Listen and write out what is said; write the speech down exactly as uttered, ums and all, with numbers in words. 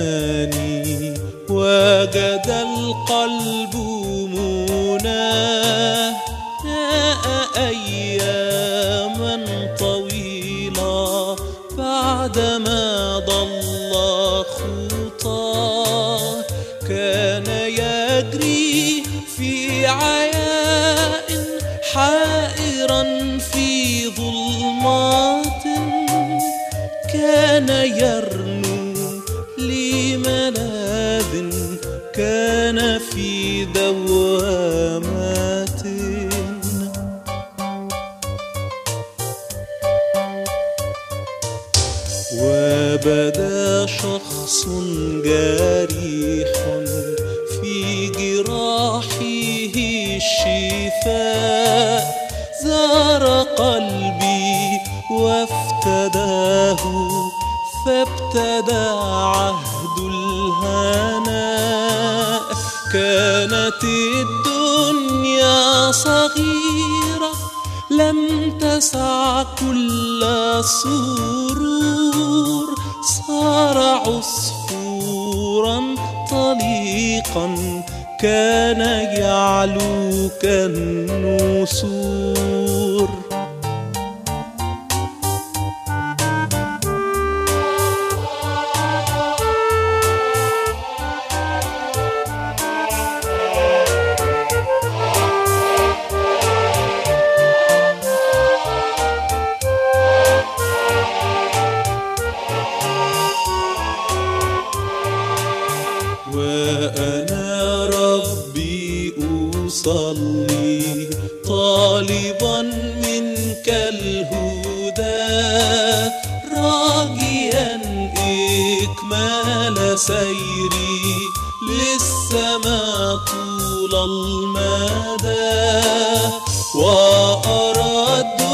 الأماني وجد القلب مناه. جاء أياما طويلة بعدما ضل خطاه، كان يجري في عياء حائرا في ظلمات، كان يرنو لملاذ، كان في دوامات. وبدا شخص جريح في جراحه الشفاء، زار قلبي وافتداه، فابتدى عهد الهناء. كانت الدنيا صغيرة لم تسع كل السرور، صار عصفورا طليقا كان يعلو كالنسور. وأنا ربي أصلي طالبا منك الهدى، راجيا إكمال سيري للسماء طول المدى. وأرى